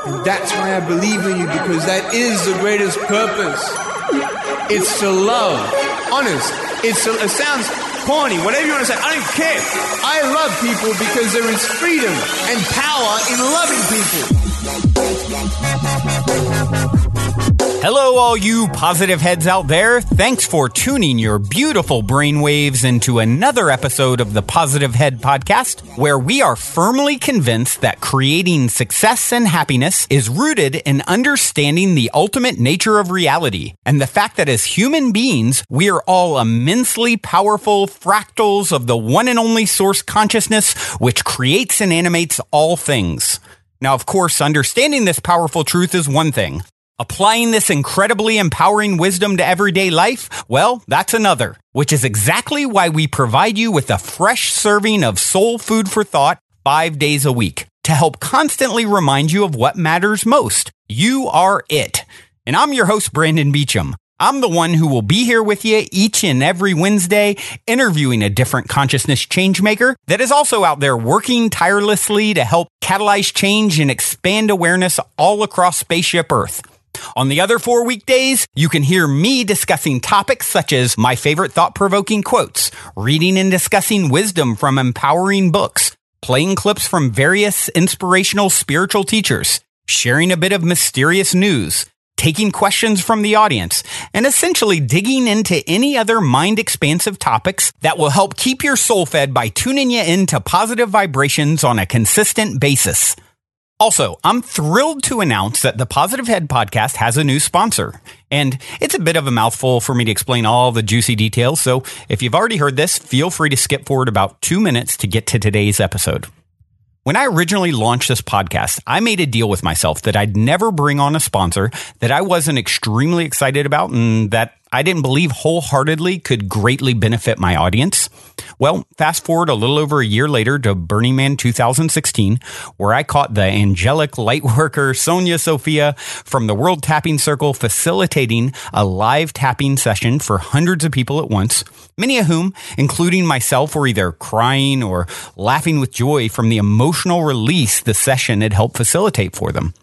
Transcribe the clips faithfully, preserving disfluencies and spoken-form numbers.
And that's why I believe in you, because that is the greatest purpose. It's to love. Honest. It's to, it sounds corny, whatever you want to say. I don't care. I love people because there is freedom and power in loving people. Hello, all you positive heads out there. Thanks for tuning your beautiful brainwaves into another episode of the Positive Head Podcast, where we are firmly convinced that creating success and happiness is rooted in understanding the ultimate nature of reality and the fact that as human beings, we are all immensely powerful fractals of the one and only source consciousness which creates and animates all things. Now, of course, understanding this powerful truth is one thing. Applying this incredibly empowering wisdom to everyday life, well, that's another, which is exactly why we provide you with a fresh serving of soul food for thought five days a week to help constantly remind you of what matters most. You are it. And I'm your host, Brandon Beecham. I'm the one who will be here with you each and every Wednesday, interviewing a different consciousness changemaker that is also out there working tirelessly to help catalyze change and expand awareness all across Spaceship Earth. On the other four weekdays, you can hear me discussing topics such as my favorite thought-provoking quotes, reading and discussing wisdom from empowering books, playing clips from various inspirational spiritual teachers, sharing a bit of mysterious news, taking questions from the audience, and essentially digging into any other mind-expansive topics that will help keep your soul fed by tuning you into positive vibrations on a consistent basis. Also, I'm thrilled to announce that the Positive Head Podcast has a new sponsor. And it's a bit of a mouthful for me to explain all the juicy details, so if you've already heard this, feel free to skip forward about two minutes to get to today's episode. When I originally launched this podcast, I made a deal with myself that I'd never bring on a sponsor that I wasn't extremely excited about and that I didn't believe wholeheartedly could greatly benefit my audience. Well, fast forward a little over a year later to Burning Man two thousand sixteen, where I caught the angelic lightworker Sonia Sophia from the World Tapping Circle facilitating a live tapping session for hundreds of people at once, many of whom, including myself, were either crying or laughing with joy from the emotional release the session had helped facilitate for them.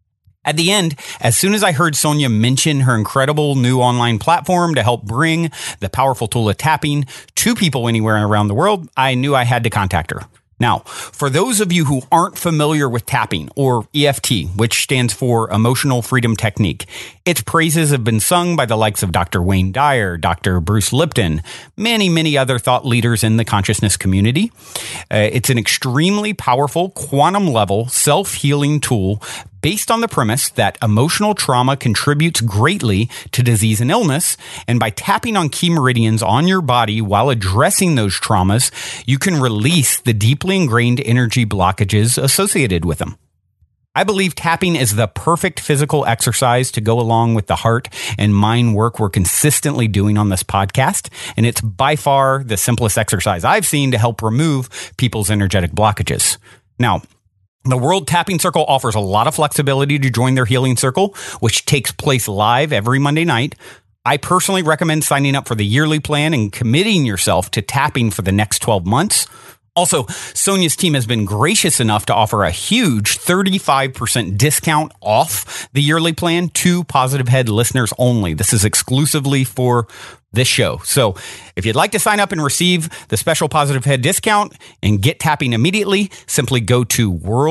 At the end, as soon as I heard Sonia mention her incredible new online platform to help bring the powerful tool of tapping to people anywhere around the world, I knew I had to contact her. Now, for those of you who aren't familiar with tapping, or E F T, which stands for Emotional Freedom Technique, its praises have been sung by the likes of Doctor Wayne Dyer, Doctor Bruce Lipton, many, many other thought leaders in the consciousness community. Uh, it's an extremely powerful quantum-level self-healing tool based on the premise that emotional trauma contributes greatly to disease and illness, and by tapping on key meridians on your body while addressing those traumas, you can release the deeply ingrained energy blockages associated with them. I believe tapping is the perfect physical exercise to go along with the heart and mind work we're consistently doing on this podcast, and it's by far the simplest exercise I've seen to help remove people's energetic blockages. Now, the World Tapping Circle offers a lot of flexibility to join their healing circle, which takes place live every Monday night. I personally recommend signing up for the yearly plan and committing yourself to tapping for the next twelve months. Also, Sonia's team has been gracious enough to offer a huge thirty-five percent discount off the yearly plan to Positive Head listeners only. This is exclusively for this show. So if you'd like to sign up and receive the special Positive Head discount and get tapping immediately, simply go to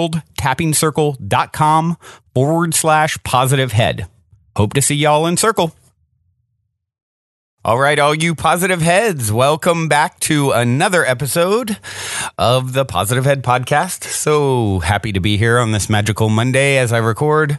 worldtappingcircle.com forward slash positive head. Hope to see y'all in circle. All right, all you positive heads, welcome back to another episode of the Positive Head Podcast. So happy to be here on this magical Monday as I record.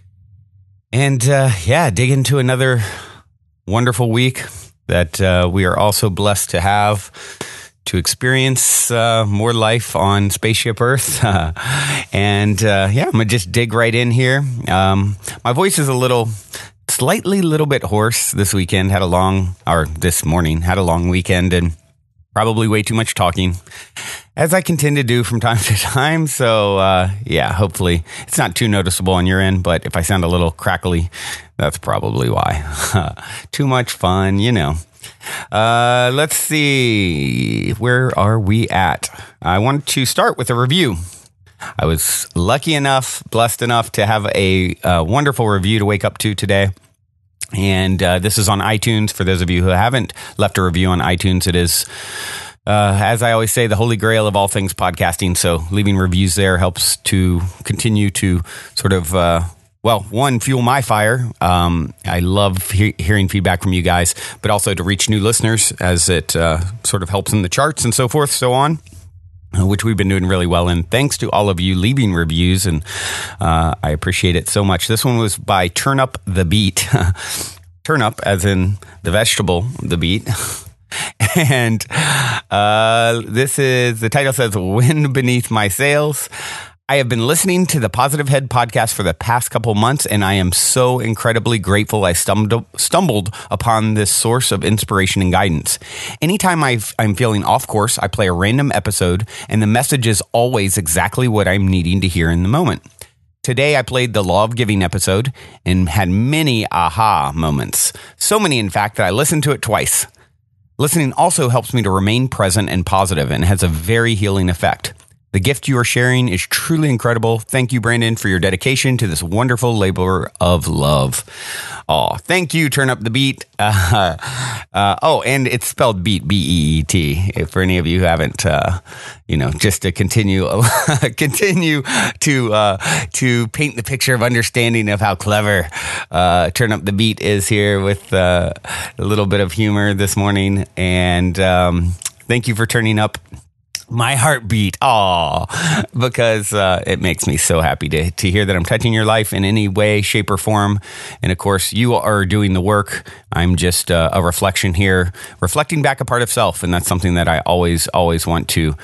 And uh, yeah, dig into another wonderful week that uh, we are also blessed to have to experience uh, more life on Spaceship Earth. Uh, and uh, yeah, I'm going to just dig right in here. Um, my voice is a little... Slightly little bit hoarse this weekend, had a long, or this morning, had a long weekend and probably way too much talking, as I can tend to do from time to time. So, uh, yeah, hopefully it's not too noticeable on your end, but if I sound a little crackly, that's probably why. Too much fun, you know. Uh, let's see. Where are we at? I want to start with a review. I was lucky enough, blessed enough to have a uh, wonderful review to wake up to today. And uh, this is on iTunes. For those of you who haven't left a review on iTunes, it is, uh, as I always say, the holy grail of all things podcasting. So leaving reviews there helps to continue to sort of, uh, well, one, fuel my fire. Um, I love he- hearing feedback from you guys, but also to reach new listeners as it uh, sort of helps in the charts and so forth, so on, which we've been doing really well. And thanks to all of you leaving reviews, and uh, I appreciate it so much. This one was by Turn Up the Beat. Turnip, as in the vegetable, the beet. And uh, this is, the title says, Wind Beneath My Sails. I have been listening to the Positive Head podcast for the past couple months, and I am so incredibly grateful I stumbled, stumbled upon this source of inspiration and guidance. Anytime I've, I'm feeling off course, I play a random episode, and the message is always exactly what I'm needing to hear in the moment. Today, I played the Law of Giving episode and had many aha moments. So many, in fact, that I listened to it twice. Listening also helps me to remain present and positive and has a very healing effect. The gift you are sharing is truly incredible. Thank you, Brandon, for your dedication to this wonderful labor of love. Oh, thank you, Turn Up the Beat. Uh, uh, oh, and it's spelled beat, B E E T, for any of you who haven't, uh, you know, just to continue continue to uh, to paint the picture of understanding of how clever uh, Turn Up the Beat is here with uh, a little bit of humor this morning. And um, thank you for turning up my heartbeat. Aw, because uh, it makes me so happy to, to hear that I'm touching your life in any way, shape, or form. And of course, you are doing the work. I'm just uh, a reflection here, reflecting back a part of self. And that's something that I always, always want to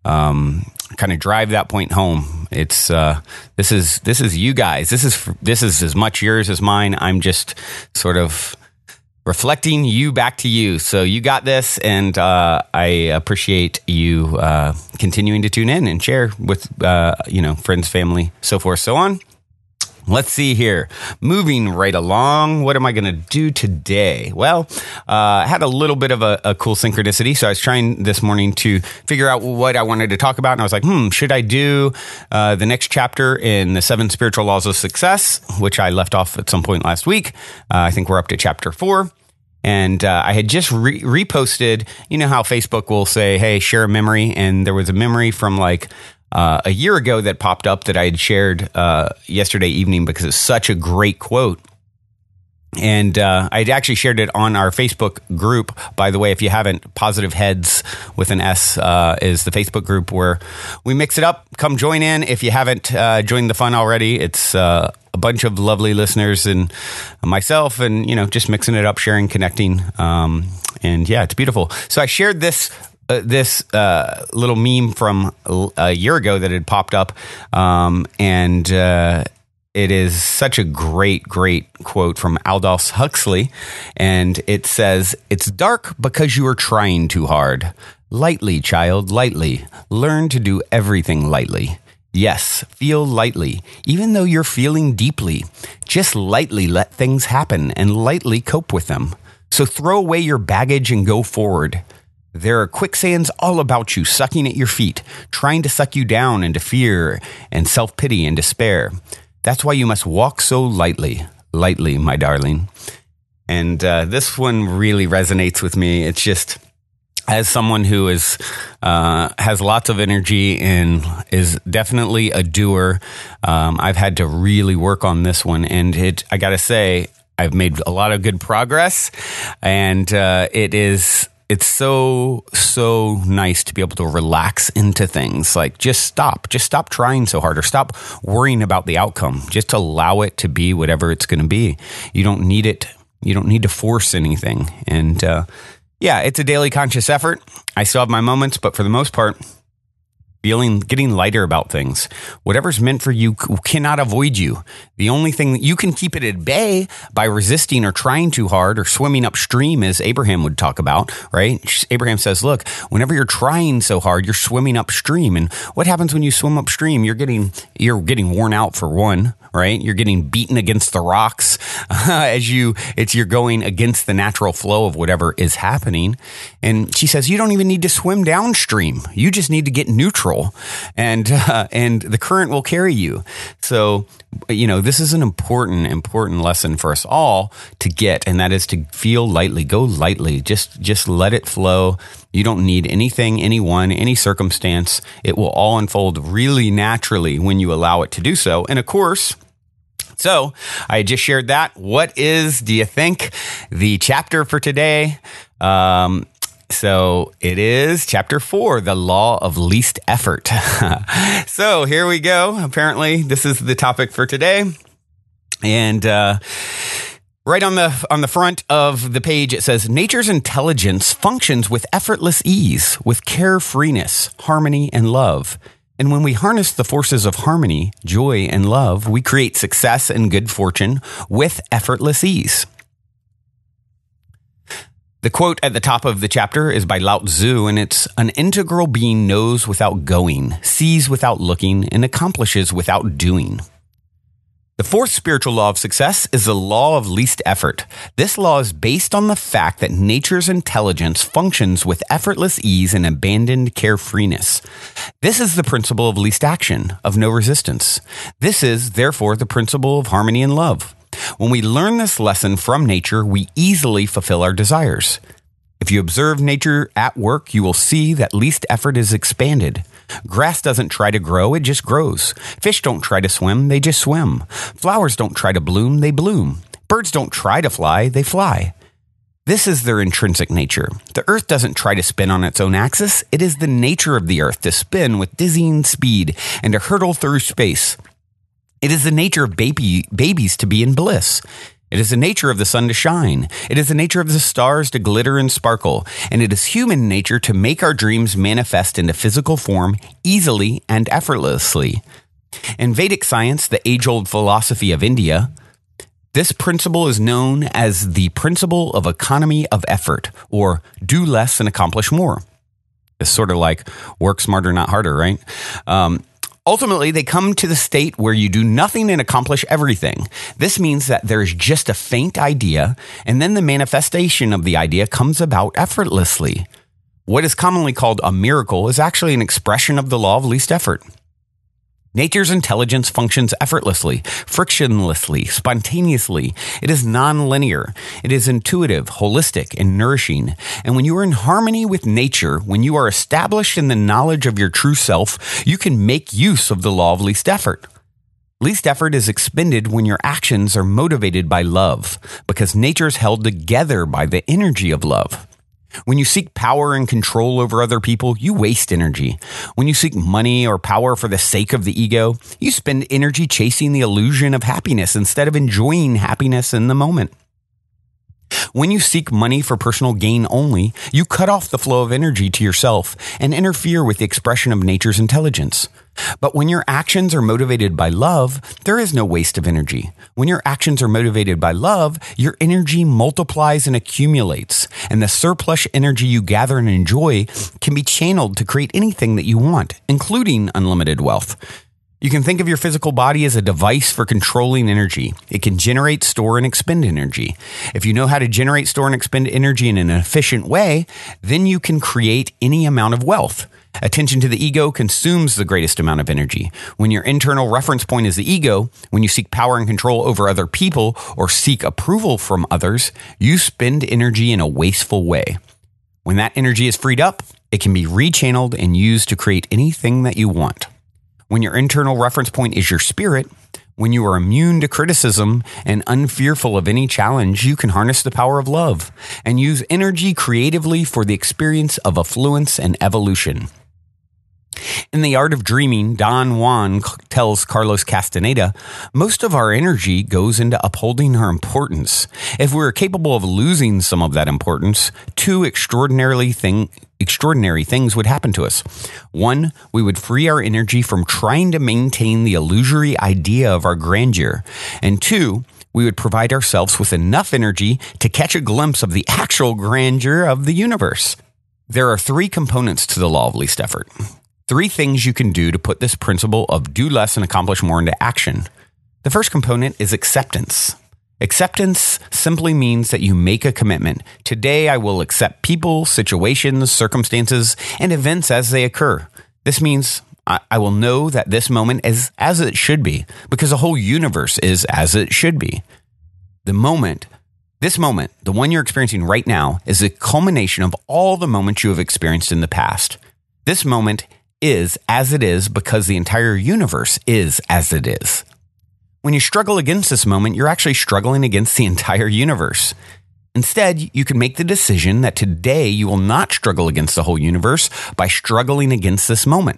um, kind of drive that point home. It's uh, this is this is you guys. This is this is as much yours as mine. I'm just sort of reflecting you back to you. So you got this, and uh, I appreciate you uh, continuing to tune in and share with, uh, you know, friends, family, so forth, so on. Let's see here. Moving right along, what am I going to do today? Well, uh, I had a little bit of a, a cool synchronicity. So I was trying this morning to figure out what I wanted to talk about. And I was like, hmm, should I do uh, the next chapter in the Seven Spiritual Laws of Success, which I left off at some point last week. Uh, I think we're up to chapter four. And uh, I had just re- reposted, you know how Facebook will say, hey, share a memory. And there was a memory from like uh, a year ago that popped up that I had shared uh, yesterday evening because it's such a great quote. And uh, I'd actually shared it on our Facebook group. By the way, if you haven't, Positive Heads with an S uh, is the Facebook group where we mix it up. Come join in. If you haven't uh, joined the fun already, it's uh, a bunch of lovely listeners and myself and, you know, just mixing it up, sharing, connecting. Um, and yeah, it's beautiful. So I shared this Uh, this uh, little meme from a year ago that had popped up, um, and uh, it is such a great, great quote from Aldous Huxley, and it says, "It's dark because you are trying too hard. Lightly, child, lightly. Learn to do everything lightly. Yes, feel lightly, even though you're feeling deeply. Just lightly let things happen and lightly cope with them. So throw away your baggage and go forward. There are quicksands all about you, sucking at your feet, trying to suck you down into fear and self-pity and despair. That's why you must walk so lightly, lightly, my darling." And uh, this one really resonates with me. It's just, as someone who is uh, has lots of energy and is definitely a doer, um, I've had to really work on this one. And it, I got to say, I've made a lot of good progress, and uh, it is... It's so, so nice to be able to relax into things. Like, just stop. Just stop trying so hard, or stop worrying about the outcome. Just allow it to be whatever it's going to be. You don't need it. You don't need to force anything. And uh, yeah, it's a daily conscious effort. I still have my moments, but for the most part, feeling, getting lighter about things. Whatever's meant for you cannot avoid you. The only thing that you can keep it at bay by resisting or trying too hard or swimming upstream, as Abraham would talk about, right? Abraham says, look, whenever you're trying so hard, you're swimming upstream. And what happens when you swim upstream? You're getting, you're getting worn out for one, right? You're getting beaten against the rocks as you, it's, you're going against the natural flow of whatever is happening. And she says, you don't even need to swim downstream. You just need to get neutral, and, uh, and the current will carry you. So, you know, this is an important, important lesson for us all to get, and that is to feel lightly, go lightly, just, just let it flow. You don't need anything, anyone, any circumstance. It will all unfold really naturally when you allow it to do so. And of course, so I just shared that. What is, do you think, the chapter for today? Um, So it is chapter four, the law of least effort. So here we go. Apparently, this is the topic for today. And uh, right on the on the front of the page, it says, nature's intelligence functions with effortless ease, with carefreeness, harmony, and love. And when we harness the forces of harmony, joy, and love, we create success and good fortune with effortless ease. The quote at the top of the chapter is by Lao Tzu, and it's, an integral being knows without going, sees without looking, and accomplishes without doing. The fourth spiritual law of success is the law of least effort. This law is based on the fact that nature's intelligence functions with effortless ease and abandoned carefreeness. This is the principle of least action, of no resistance. This is, therefore, the principle of harmony and love. When we learn this lesson from nature, we easily fulfill our desires. If you observe nature at work, you will see that least effort is expanded. Grass doesn't try to grow, it just grows. Fish don't try to swim, they just swim. Flowers don't try to bloom, they bloom. Birds don't try to fly, they fly. This is their intrinsic nature. The earth doesn't try to spin on its own axis. It is the nature of the earth to spin with dizzying speed and to hurtle through space. It is the nature of baby, babies to be in bliss. It is the nature of the sun to shine. It is the nature of the stars to glitter and sparkle. And it is human nature to make our dreams manifest into physical form easily and effortlessly. In Vedic science, the age-old philosophy of India, this principle is known as the principle of economy of effort, or do less and accomplish more. It's sort of like work smarter, not harder, right? Um, Ultimately, they come to the state where you do nothing and accomplish everything. This means that there is just a faint idea, and then the manifestation of the idea comes about effortlessly. What is commonly called a miracle is actually an expression of the law of least effort. Nature's intelligence functions effortlessly, frictionlessly, spontaneously. It is non-linear. It is intuitive, holistic, and nourishing. And when you are in harmony with nature, when you are established in the knowledge of your true self, you can make use of the law of least effort. Least effort is expended when your actions are motivated by love, because nature is held together by the energy of love. When you seek power and control over other people, you waste energy. When you seek money or power for the sake of the ego, you spend energy chasing the illusion of happiness instead of enjoying happiness in the moment. When you seek money for personal gain only, you cut off the flow of energy to yourself and interfere with the expression of nature's intelligence. But when your actions are motivated by love, there is no waste of energy. When your actions are motivated by love, your energy multiplies and accumulates, and the surplus energy you gather and enjoy can be channeled to create anything that you want, including unlimited wealth. You can think of your physical body as a device for controlling energy. It can generate, store, and expend energy. If you know how to generate, store, and expend energy in an efficient way, then you can create any amount of wealth. Attention to the ego consumes the greatest amount of energy. When your internal reference point is the ego, when you seek power and control over other people or seek approval from others, you spend energy in a wasteful way. When that energy is freed up, it can be rechanneled and used to create anything that you want. When your internal reference point is your spirit, when you are immune to criticism and unfearful of any challenge, you can harness the power of love and use energy creatively for the experience of affluence and evolution. In The Art of Dreaming, Don Juan tells Carlos Castaneda, most of our energy goes into upholding our importance. If we are capable of losing some of that importance, two extraordinarily thing, extraordinary things would happen to us. One, we would free our energy from trying to maintain the illusory idea of our grandeur. And two, we would provide ourselves with enough energy to catch a glimpse of the actual grandeur of the universe. There are three components to the law of least effort. Three things you can do to put this principle of do less and accomplish more into action. The first component is acceptance. Acceptance simply means that you make a commitment. Today, I will accept people, situations, circumstances, and events as they occur. This means I, I will know that this moment is as it should be, because the whole universe is as it should be. The moment, this moment, the one you're experiencing right now, is a culmination of all the moments you have experienced in the past. This moment is as it is because the entire universe is as it is. When you struggle against this moment, you're actually struggling against the entire universe. Instead, you can make the decision that today you will not struggle against the whole universe by struggling against this moment.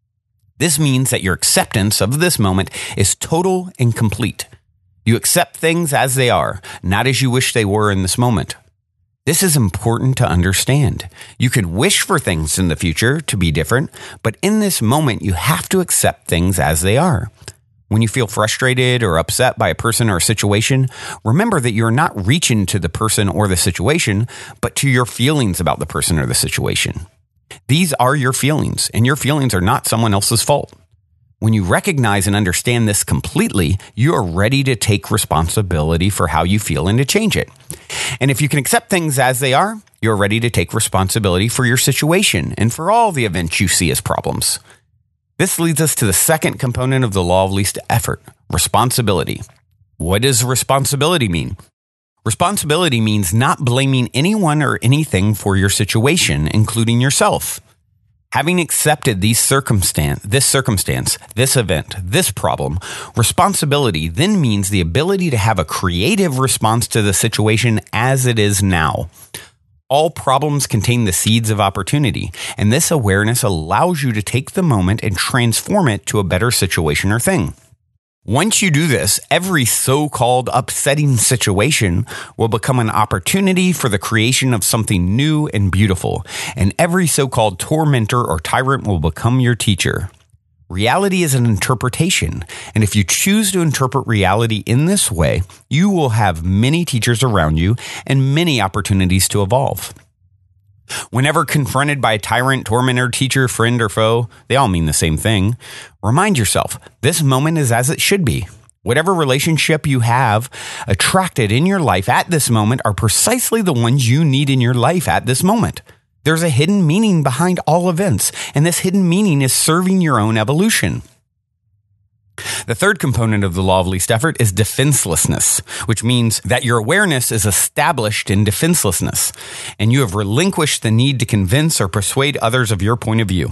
This means that your acceptance of this moment is total and complete. You accept things as they are, not as you wish they were in this moment. This is important to understand. You can wish for things in the future to be different, but in this moment, you have to accept things as they are. When you feel frustrated or upset by a person or a situation, remember that you're not reaching to the person or the situation, but to your feelings about the person or the situation. These are your feelings, and your feelings are not someone else's fault. When you recognize and understand this completely, you are ready to take responsibility for how you feel and to change it. And if you can accept things as they are, you're ready to take responsibility for your situation and for all the events you see as problems. This leads us to the second component of the law of least effort, responsibility. What does responsibility mean? Responsibility means not blaming anyone or anything for your situation, including yourself. Having accepted these circumstance, this circumstance, this event, this problem, responsibility then means the ability to have a creative response to the situation as it is now. All problems contain the seeds of opportunity, and this awareness allows you to take the moment and transform it to a better situation or thing. Once you do this, every so-called upsetting situation will become an opportunity for the creation of something new and beautiful, and every so-called tormentor or tyrant will become your teacher. Reality is an interpretation, and if you choose to interpret reality in this way, you will have many teachers around you and many opportunities to evolve. Whenever confronted by a tyrant, tormentor, teacher, friend, or foe, they all mean the same thing. Remind yourself, this moment is as it should be. Whatever relationship you have attracted in your life at this moment are precisely the ones you need in your life at this moment. There's a hidden meaning behind all events, and this hidden meaning is serving your own evolution. The third component of the law of least effort is defenselessness, which means that your awareness is established in defenselessness, and you have relinquished the need to convince or persuade others of your point of view.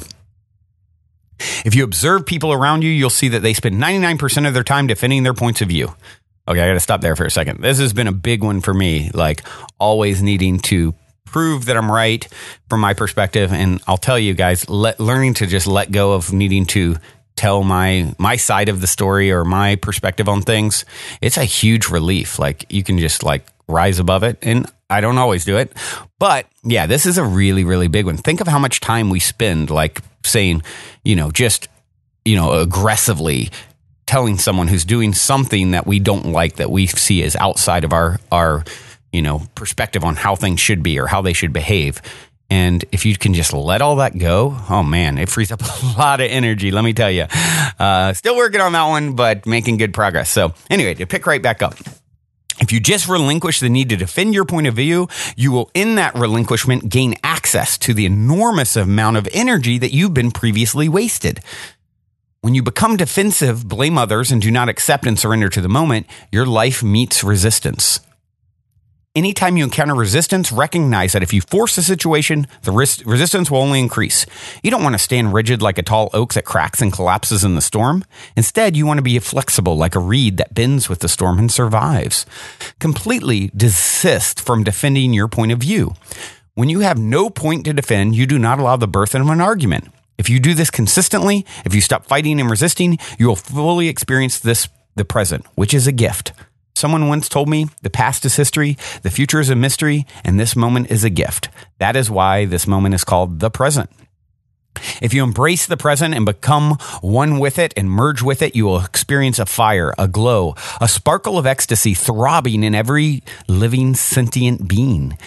If you observe people around you, you'll see that they spend ninety-nine percent of their time defending their points of view. Okay, I got to stop there for a second. This has been a big one for me, like always needing to prove that I'm right from my perspective. And I'll tell you guys, let, learning to just let go of needing to tell my my side of the story or my perspective on things, it's a huge relief. Like you can just like rise above it. And I don't always do it. But yeah, this is a really, really big one. Think of how much time we spend like saying, you know, just, you know, aggressively telling someone who's doing something that we don't like, that we see as outside of our, our, you know, perspective on how things should be or how they should behave. And if you can just let all that go, oh man, it frees up a lot of energy, let me tell you. Uh, still working on that one, but making good progress. So anyway, to pick right back up. If you just relinquish the need to defend your point of view, you will, in that relinquishment, gain access to the enormous amount of energy that you've been previously wasted. When you become defensive, blame others, and do not accept and surrender to the moment, your life meets resistance. Anytime you encounter resistance, recognize that if you force the situation, the res- resistance will only increase. You don't want to stand rigid like a tall oak that cracks and collapses in the storm. Instead, you want to be flexible like a reed that bends with the storm and survives. Completely desist from defending your point of view. When you have no point to defend, you do not allow the birth of an argument. If you do this consistently, if you stop fighting and resisting, you will fully experience this, the present, which is a gift. Someone once told me, the past is history, the future is a mystery, and this moment is a gift. That is why this moment is called the present. If you embrace the present and become one with it and merge with it, you will experience a fire, a glow, a sparkle of ecstasy throbbing in every living sentient being.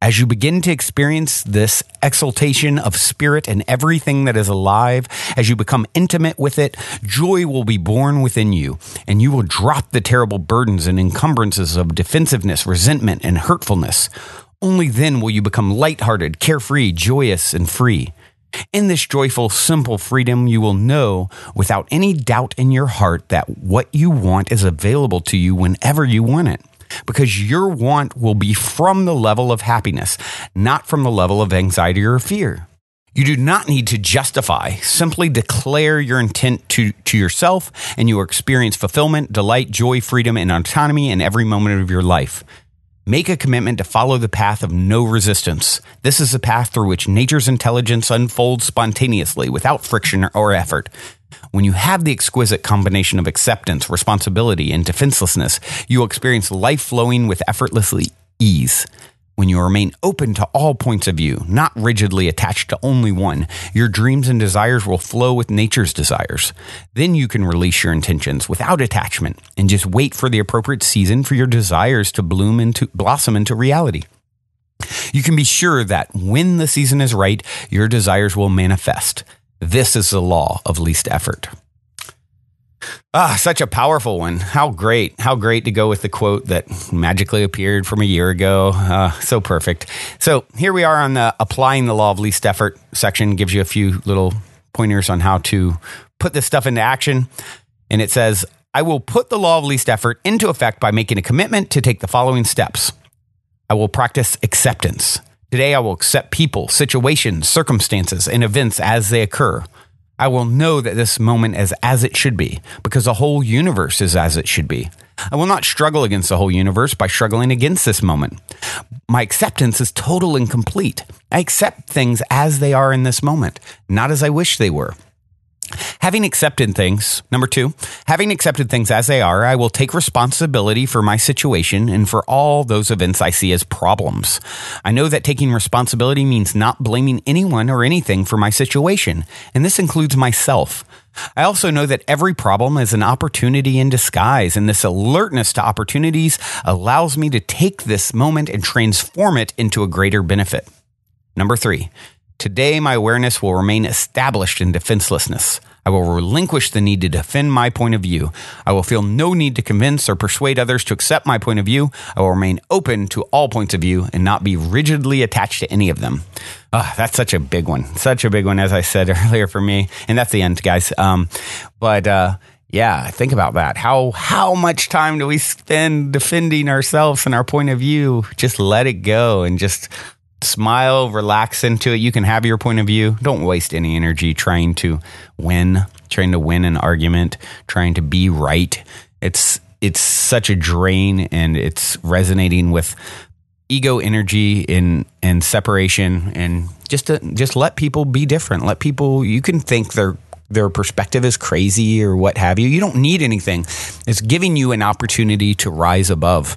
As you begin to experience this exaltation of spirit and everything that is alive, as you become intimate with it, joy will be born within you, and you will drop the terrible burdens and encumbrances of defensiveness, resentment, and hurtfulness. Only then will you become lighthearted, carefree, joyous, and free. In this joyful, simple freedom, you will know without any doubt in your heart that what you want is available to you whenever you want it. Because your want will be from the level of happiness, not from the level of anxiety or fear. You do not need to justify. Simply declare your intent to, to yourself, and you will experience fulfillment, delight, joy, freedom, and autonomy in every moment of your life. Make a commitment to follow the path of no resistance. This is the path through which nature's intelligence unfolds spontaneously, without friction or effort. When you have the exquisite combination of acceptance, responsibility, and defenselessness, you will experience life flowing with effortless ease. When you remain open to all points of view, not rigidly attached to only one, your dreams and desires will flow with nature's desires. Then you can release your intentions without attachment and just wait for the appropriate season for your desires to bloom into blossom into reality. You can be sure that when the season is right, your desires will manifest. This is the law of least effort. Ah, such a powerful one. How great. How great to go with the quote that magically appeared from a year ago. Uh, so perfect. So here we are on the applying the law of least effort section. Gives you a few little pointers on how to put this stuff into action. And it says, I will put the law of least effort into effect by making a commitment to take the following steps. I will practice acceptance. Today, I will accept people, situations, circumstances, and events as they occur. I will know that this moment is as it should be, because the whole universe is as it should be. I will not struggle against the whole universe by struggling against this moment. My acceptance is total and complete. I accept things as they are in this moment, not as I wish they were. Having accepted things, number two, having accepted things as they are, I will take responsibility for my situation and for all those events I see as problems. I know that taking responsibility means not blaming anyone or anything for my situation, and this includes myself. I also know that every problem is an opportunity in disguise, and this alertness to opportunities allows me to take this moment and transform it into a greater benefit. Number three, today, my awareness will remain established in defenselessness. I will relinquish the need to defend my point of view. I will feel no need to convince or persuade others to accept my point of view. I will remain open to all points of view and not be rigidly attached to any of them. Oh, that's such a big one. Such a big one, as I said earlier for me. And that's the end, guys. Um, but uh, yeah, think about that. How how much time do we spend defending ourselves and our point of view? Just let it go and just smile, relax into it. You can have your point of view. Don't waste any energy trying to win, trying to win an argument, trying to be right. It's it's such a drain, and it's resonating with ego energy and and separation. And just to just let people be different. Let people. You can think their their perspective is crazy or what have you. You don't need anything. It's giving you an opportunity to rise above,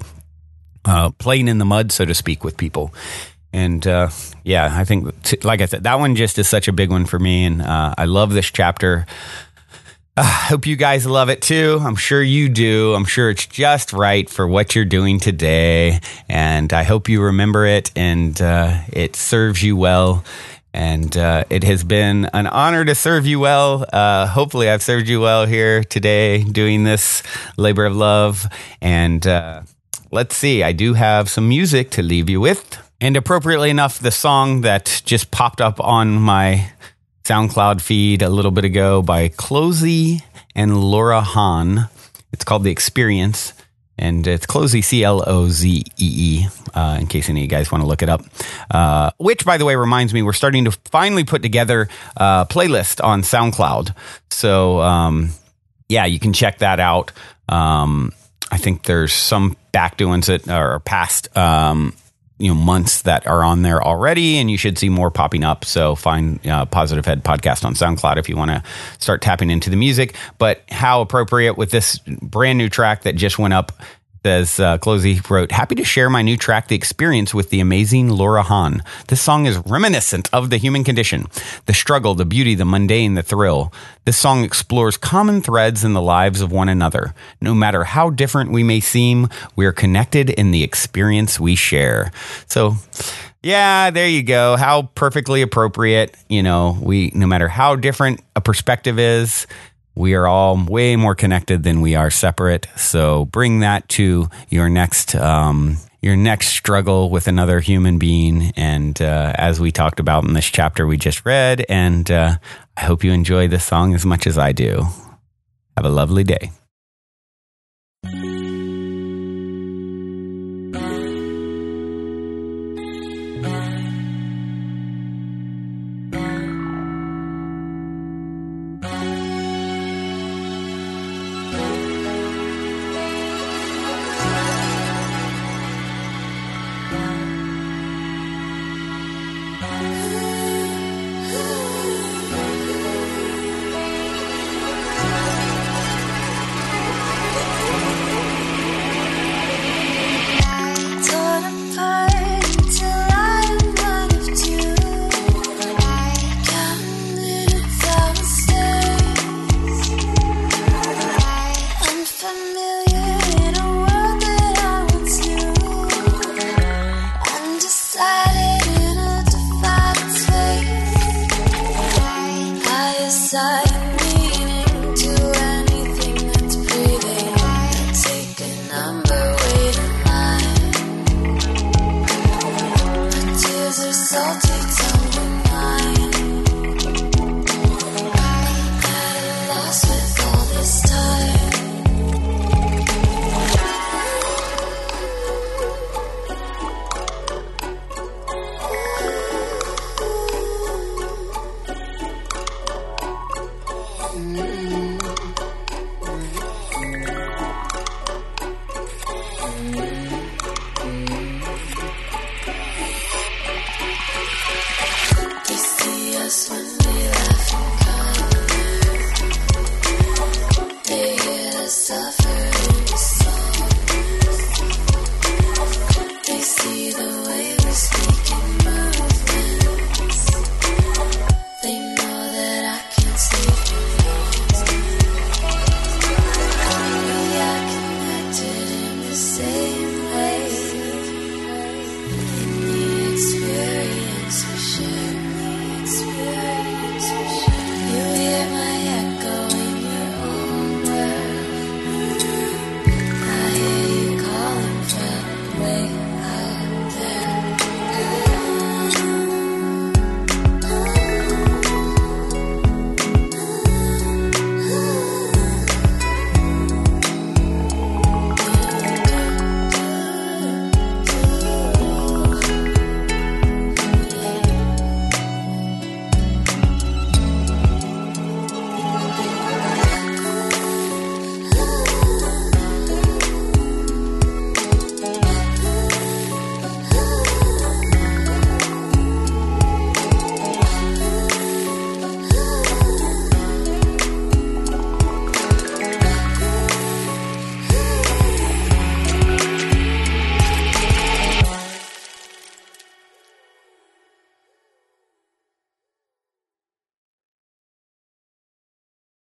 uh, playing in the mud, so to speak, with people. And uh, yeah, I think, t- like I said, that one just is such a big one for me. And uh, I love this chapter. I uh, hope you guys love it too. I'm sure you do. I'm sure it's just right for what you're doing today. And I hope you remember it and uh, it serves you well. And uh, it has been an honor to serve you well. Uh, hopefully I've served you well here today doing this labor of love. And uh, let's see, I do have some music to leave you with. And appropriately enough, the song that just popped up on my SoundCloud feed a little bit ago by Clozy and Laura Hahn. It's called The Experience, and it's Clozy, C L O Z E E, uh, in case any of you guys want to look it up. Uh, which, by the way, reminds me, we're starting to finally put together a playlist on SoundCloud. So, um, yeah, you can check that out. Um, I think there's some back doings that are past um you know, months that are on there already, and you should see more popping up. So find uh, Positive Head Podcast on SoundCloud if you want to start tapping into the music. But how appropriate with this brand new track that just went up. Says, uh, Clozy wrote, happy to share my new track, The Experience, with the amazing Laura Hahn. This song is reminiscent of the human condition, the struggle, the beauty, the mundane, the thrill. This song explores common threads in the lives of one another. No matter how different we may seem, we are connected in the experience we share. So, Yeah, there you go. How perfectly appropriate. You know, we, no matter how different a perspective is, we are all way more connected than we are separate. So bring that to your next, um, your next struggle with another human being. And uh, as we talked about in this chapter we just read, and uh, I hope you enjoy this song as much as I do. Have a lovely day.